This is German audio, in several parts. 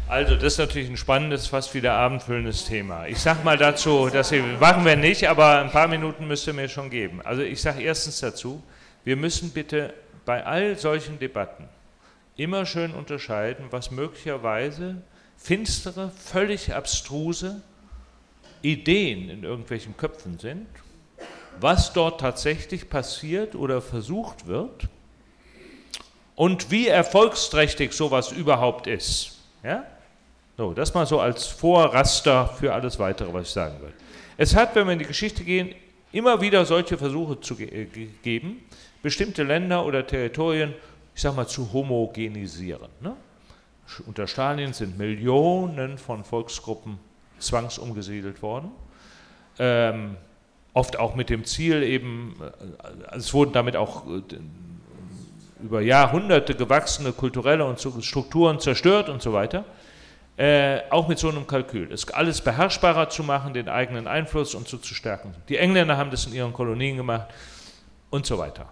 Also, das ist natürlich ein spannendes, fast wieder abendfüllendes Thema. Ich sage mal dazu, machen wir nicht, aber ein paar Minuten müsst ihr mir schon geben. Also, ich sage erstens dazu, wir müssen bitte bei all solchen Debatten immer schön unterscheiden, was möglicherweise finstere, völlig abstruse Ideen in irgendwelchen Köpfen sind, was dort tatsächlich passiert oder versucht wird und wie erfolgsträchtig sowas überhaupt ist. Ja? So, das mal so als Vorraster für alles Weitere, was ich sagen will. Es hat, wenn wir in die Geschichte gehen, immer wieder solche Versuche gegeben, bestimmte Länder oder Territorien, ich sag mal, zu homogenisieren. Ne? Unter Stalin sind Millionen von Volksgruppen zwangsumgesiedelt worden. Oft auch mit dem Ziel eben, es wurden damit auch über Jahrhunderte gewachsene kulturelle und Strukturen zerstört und so weiter. Auch mit so einem Kalkül, es alles beherrschbarer zu machen, den eigenen Einfluss und so zu stärken. Die Engländer haben das in ihren Kolonien gemacht und so weiter.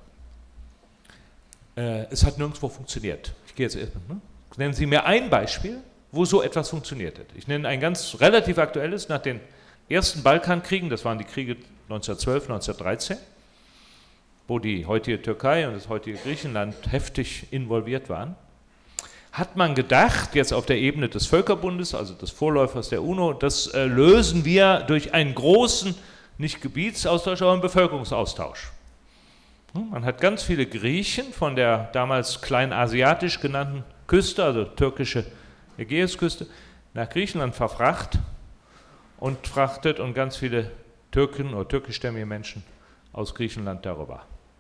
Es hat nirgendwo funktioniert. Ich gehe jetzt erstmal. Nennen Sie mir ein Beispiel, wo so etwas funktioniert hat. Ich nenne ein ganz relativ aktuelles, nach den ersten Balkankriegen, das waren die Kriege 1912, 1913, wo die heutige Türkei und das heutige Griechenland heftig involviert waren. Hat man gedacht, jetzt auf der Ebene des Völkerbundes, also des Vorläufers der UNO, das lösen wir durch einen großen, nicht Gebietsaustausch, aber einen Bevölkerungsaustausch. Man hat ganz viele Griechen von der damals kleinasiatisch genannten Küste, also türkische Ägäisküste, nach Griechenland verfrachtet und ganz viele Türken oder türkischstämmige Menschen aus Griechenland darüber.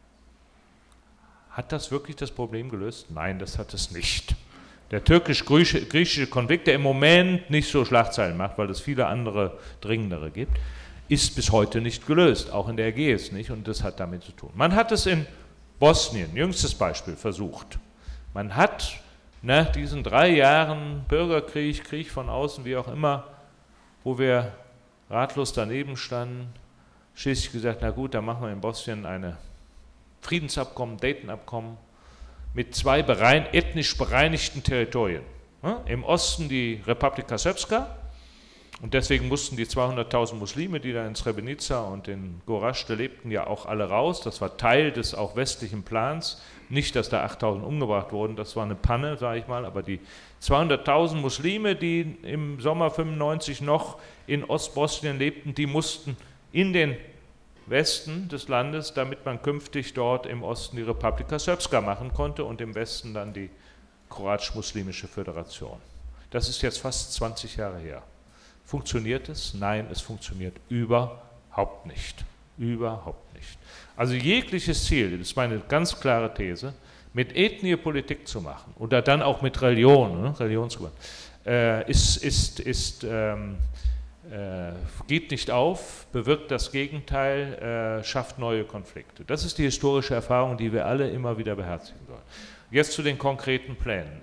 Hat das wirklich das Problem gelöst? Nein, das hat es nicht. Der türkisch-griechische Konflikt, der im Moment nicht so Schlagzeilen macht, weil es viele andere dringendere gibt, ist bis heute nicht gelöst, auch in der Ägäis nicht, und das hat damit zu tun. Man hat es in Bosnien, jüngstes Beispiel, versucht. Man hat nach diesen 3 Jahren Bürgerkrieg, Krieg von außen, wie auch immer, wo wir ratlos daneben standen, schließlich gesagt, na gut, dann machen wir in Bosnien ein Friedensabkommen, Dayton-Abkommen, mit 2 ethnisch bereinigten Territorien. Im Osten die Republika Srpska, und deswegen mussten die 200.000 Muslime, die da in Srebrenica und in Gorazde lebten, ja auch alle raus. Das war Teil des auch westlichen Plans. Nicht, dass da 8.000 umgebracht wurden, das war eine Panne, sage ich mal, aber die 200.000 Muslime, die im Sommer 95 noch in Ostbosnien lebten, die mussten in den Westen des Landes, damit man künftig dort im Osten die Republika Srpska machen konnte und im Westen dann die Kroatisch-Muslimische Föderation. Das ist jetzt fast 20 Jahre her. Funktioniert es? Nein, es funktioniert überhaupt nicht. Überhaupt nicht. Also jegliches Ziel, das ist meine ganz klare These, mit Ethnie Politik zu machen oder dann auch mit Religion, Religionsgewalt, geht nicht auf, bewirkt das Gegenteil, schafft neue Konflikte. Das ist die historische Erfahrung, die wir alle immer wieder beherzigen sollen. Jetzt zu den konkreten Plänen.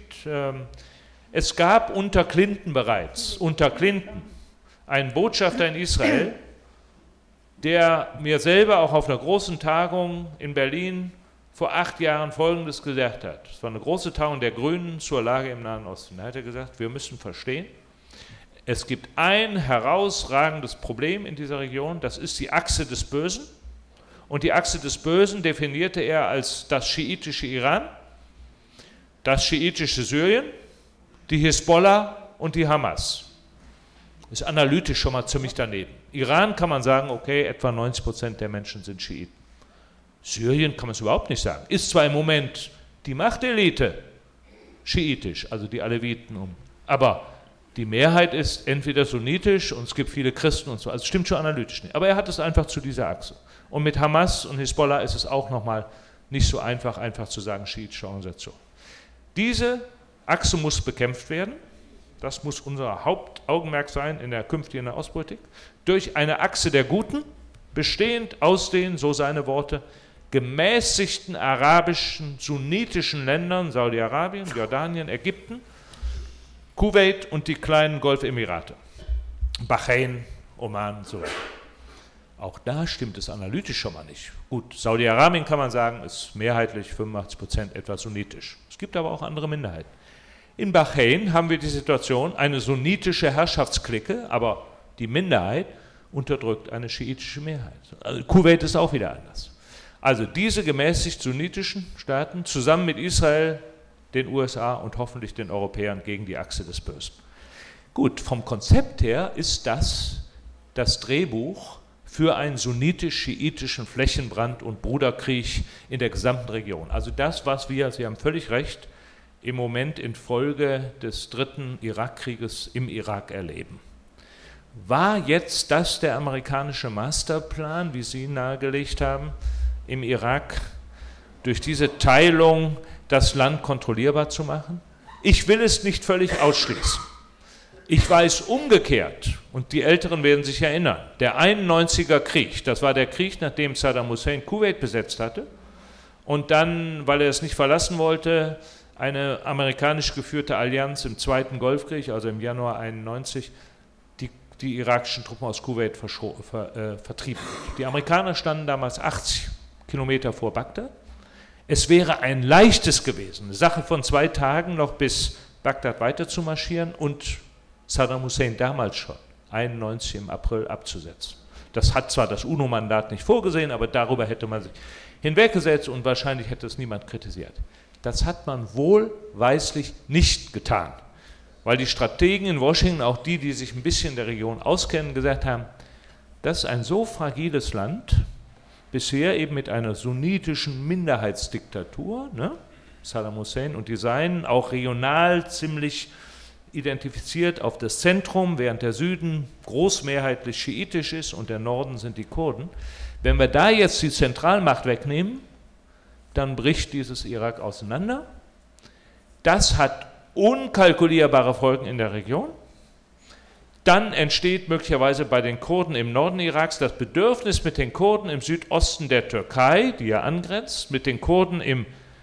Es gab unter Clinton bereits, einen Botschafter in Israel, der mir selber auch auf einer großen Tagung in Berlin vor 8 Jahren Folgendes gesagt hat. Es war eine große Tagung der Grünen zur Lage im Nahen Osten. Da hat er gesagt, wir müssen verstehen, es gibt ein herausragendes Problem in dieser Region, das ist die Achse des Bösen. Und die Achse des Bösen definierte er als das schiitische Iran, das schiitische Syrien, die Hisbollah und die Hamas. Ist analytisch schon mal ziemlich daneben. Iran kann man sagen, okay, etwa 90% der Menschen sind Schiiten. Syrien kann man es überhaupt nicht sagen. Ist zwar im Moment die Machtelite schiitisch, also die Aleviten, aber die Mehrheit ist entweder sunnitisch und es gibt viele Christen und so, also es stimmt schon analytisch nicht. Aber er hat es einfach zu dieser Achse. Und mit Hamas und Hisbollah ist es auch nochmal nicht so einfach zu sagen, schiitische Organisation. Diese Achse muss bekämpft werden, das muss unser Hauptaugenmerk sein in der künftigen Nahostpolitik, durch eine Achse der Guten, bestehend aus den, so seine Worte, gemäßigten arabischen, sunnitischen Ländern, Saudi-Arabien, Jordanien, Ägypten, Kuwait und die kleinen Golfemirate, Bahrain, Oman und so weiter. Auch da stimmt es analytisch schon mal nicht. Gut, Saudi-Arabien kann man sagen, ist mehrheitlich 85% etwa sunnitisch. Es gibt aber auch andere Minderheiten. In Bahrain haben wir die Situation, eine sunnitische Herrschaftsklicke, aber die Minderheit unterdrückt eine schiitische Mehrheit. Also Kuwait ist auch wieder anders. Also diese gemäßigt sunnitischen Staaten zusammen mit Israel, den USA und hoffentlich den Europäern gegen die Achse des Bösen. Gut, vom Konzept her ist das Drehbuch für einen sunnitisch-schiitischen Flächenbrand und Bruderkrieg in der gesamten Region. Also das, was wir, Sie haben völlig recht, im Moment infolge des dritten Irakkrieges im Irak erleben. War jetzt das der amerikanische Masterplan, wie Sie nahegelegt haben, im Irak, durch diese Teilung das Land kontrollierbar zu machen? Ich will es nicht völlig ausschließen. Ich weiß umgekehrt, und die Älteren werden sich erinnern, der 91er Krieg, das war der Krieg, nachdem Saddam Hussein Kuwait besetzt hatte und dann, weil er es nicht verlassen wollte, eine amerikanisch geführte Allianz im Zweiten Golfkrieg, also im Januar 91, die irakischen Truppen aus Kuwait vertrieben. Die Amerikaner standen damals 80 Kilometer vor Bagdad. Es wäre ein leichtes gewesen, eine Sache von 2 Tagen noch bis Bagdad weiter zu marschieren und Saddam Hussein damals schon, 91 im April, abzusetzen. Das hat zwar das UNO-Mandat nicht vorgesehen, aber darüber hätte man sich hinweggesetzt und wahrscheinlich hätte es niemand kritisiert. Das hat man wohlweislich nicht getan, weil die Strategen in Washington, auch die sich ein bisschen in der Region auskennen, gesagt haben, das ist ein so fragiles Land, bisher eben mit einer sunnitischen Minderheitsdiktatur, ne? Saddam Hussein und die Seinen, auch regional ziemlich identifiziert auf das Zentrum, während der Süden großmehrheitlich schiitisch ist und der Norden sind die Kurden. Wenn wir da jetzt die Zentralmacht wegnehmen, dann bricht dieses Irak auseinander. Das hat unkalkulierbare Folgen in der Region. Dann entsteht möglicherweise bei den Kurden im Norden Iraks das Bedürfnis, mit den Kurden im Südosten der Türkei, die ja angrenzt, mit den Kurden im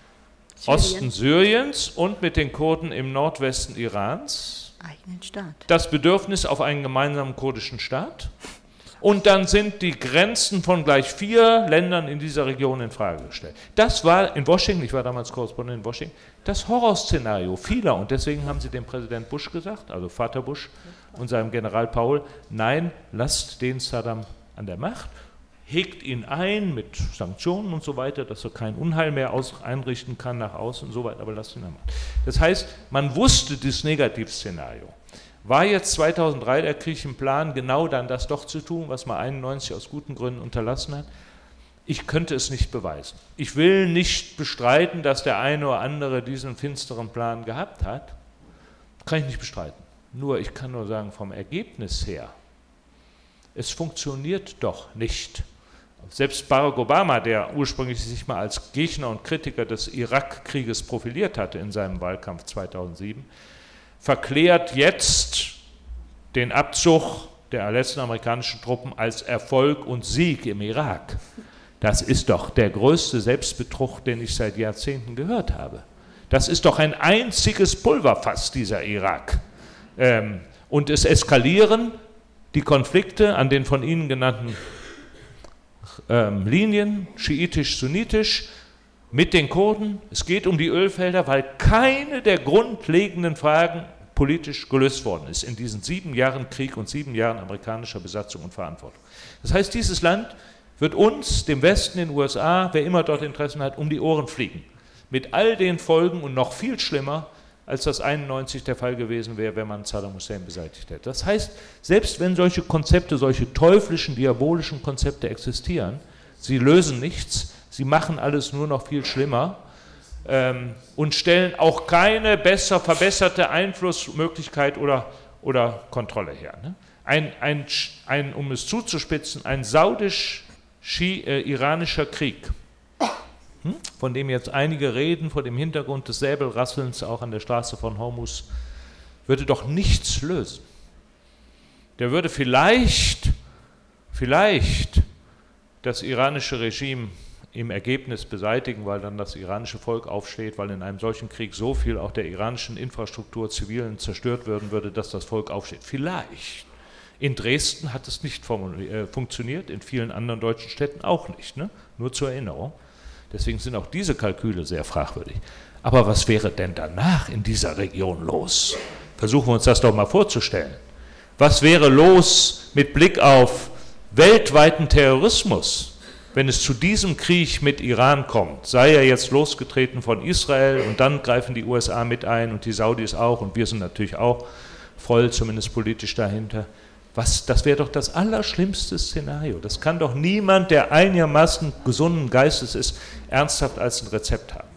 Osten Syriens und mit den Kurden im Nordwesten Irans, eigenen Staat. Das Bedürfnis auf einen gemeinsamen kurdischen Staat. Und dann sind die Grenzen von gleich 4 Ländern in dieser Region in Frage gestellt. Das war in Washington, ich war damals Korrespondent in Washington, das Horrorszenario vieler. Und deswegen haben sie dem Präsident Bush gesagt, also Vater Bush und seinem General Paul, nein, lasst den Saddam an der Macht, hegt ihn ein mit Sanktionen und so weiter, dass er kein Unheil mehr einrichten kann nach außen und so weiter, aber lasst ihn an der Macht. Das heißt, man wusste das Negativszenario. War jetzt 2003 der Krieg im Plan, genau dann das doch zu tun, was man 91 aus guten Gründen unterlassen hat? Ich könnte es nicht beweisen. Ich will nicht bestreiten, dass der eine oder andere diesen finsteren Plan gehabt hat. Kann ich nicht bestreiten. Ich kann nur sagen, vom Ergebnis her, es funktioniert doch nicht. Selbst Barack Obama, der ursprünglich sich mal als Gegner und Kritiker des Irakkrieges profiliert hatte in seinem Wahlkampf 2007, verklärt jetzt den Abzug der letzten amerikanischen Truppen als Erfolg und Sieg im Irak. Das ist doch der größte Selbstbetrug, den ich seit Jahrzehnten gehört habe. Das ist doch ein einziges Pulverfass, dieser Irak. Und es eskalieren die Konflikte an den von Ihnen genannten Linien, schiitisch-sunnitisch, mit den Kurden. Es geht um die Ölfelder, weil keine der grundlegenden Fragen politisch gelöst worden ist in diesen 7 Jahren Krieg und 7 Jahren amerikanischer Besatzung und Verantwortung. Das heißt, dieses Land wird uns, dem Westen, den USA, wer immer dort Interessen hat, um die Ohren fliegen. Mit all den Folgen und noch viel schlimmer, als das 91 der Fall gewesen wäre, wenn man Saddam Hussein beseitigt hätte. Das heißt, selbst wenn solche Konzepte, solche teuflischen, diabolischen Konzepte existieren, sie lösen nichts, sie machen alles nur noch viel schlimmer und stellen auch keine verbesserte Einflussmöglichkeit oder Kontrolle her. Ne? Um es zuzuspitzen, ein saudisch-iranischer Krieg, von dem jetzt einige reden, vor dem Hintergrund des Säbelrasselns auch an der Straße von Hormuz, würde doch nichts lösen. Der würde vielleicht das iranische Regime im Ergebnis beseitigen, weil dann das iranische Volk aufsteht, weil in einem solchen Krieg so viel auch der iranischen Infrastruktur, Zivilen zerstört werden würde, dass das Volk aufsteht. Vielleicht. In Dresden hat es nicht funktioniert, in vielen anderen deutschen Städten auch nicht, ne? Nur zur Erinnerung. Deswegen sind auch diese Kalküle sehr fragwürdig. Aber was wäre denn danach in dieser Region los? Versuchen wir uns das doch mal vorzustellen. Was wäre los mit Blick auf weltweiten Terrorismus, wenn es zu diesem Krieg mit Iran kommt? Sei er jetzt losgetreten von Israel und dann greifen die USA mit ein und die Saudis auch und wir sind natürlich auch voll, zumindest politisch dahinter. Das wäre doch das allerschlimmste Szenario. Das kann doch niemand, der einigermaßen gesunden Geistes ist, ernsthaft als ein Rezept haben.